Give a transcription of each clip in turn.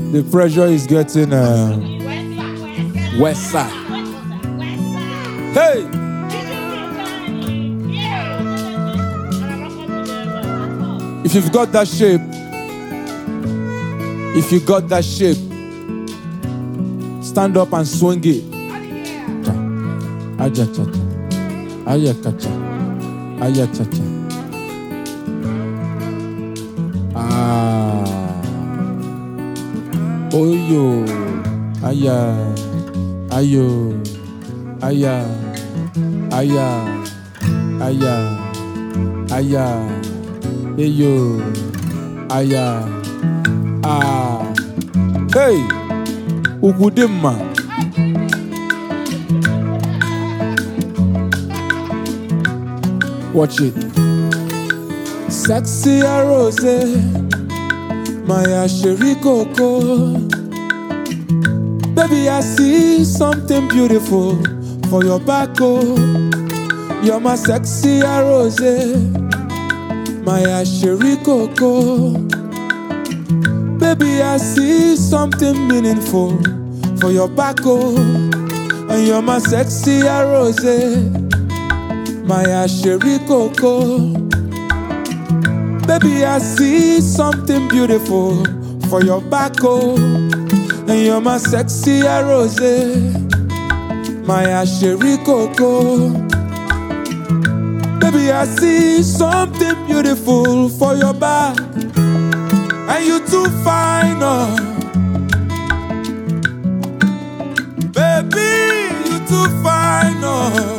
The pressure is getting west side. Hey! If you've got that shape, stand up and swing it. Aja cha cha. Aya kacha. Aya cha cha. Oyo. Aya. Ayo. Aya. Aya. Aya. Aya. Eyo. Aya. Hey. Ukudimma. Watch it. Sexy Rose, my Sherry Coco. Baby, I see something beautiful for your back. Oh, you're my sexy Rose, my Sherry Coco. Baby, I see something meaningful for your back. Oh, and you're my sexy Rose, my Sherry Coco. Baby, I see something beautiful for your back. Oh, and you're my sexy Rose, my Sherry Coco. Baby, I see something beautiful for your back. And you too fine, oh. Baby, you too fine, oh.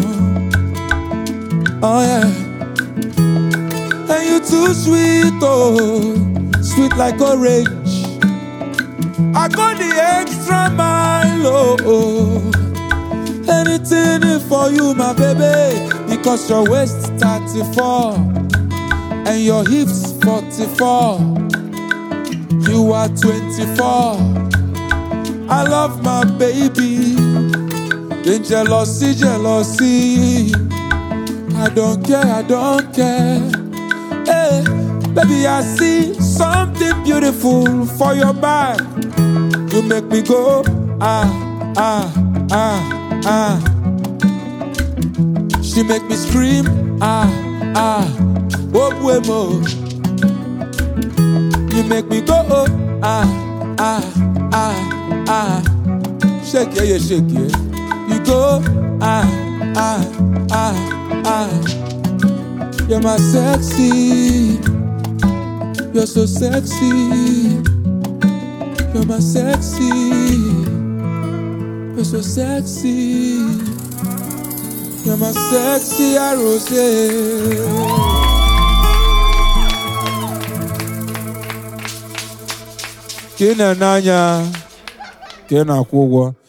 Oh yeah. And you too sweet, oh. Sweet like orange. I go the extra mile, oh. Anything for you, my baby. Because your waist 34 and your hips 44. You are 24. I love my baby. In jealousy, jealousy. I don't care. Hey, baby, I see something beautiful for your back. You make me go, She make me scream, oh, more. You make me go, shake yeah, shake yeah. You go, You're my sexy. You're so sexy. You're my sexy. You're so sexy. You're my sexy Rose. Kina nanya, kina kuwa.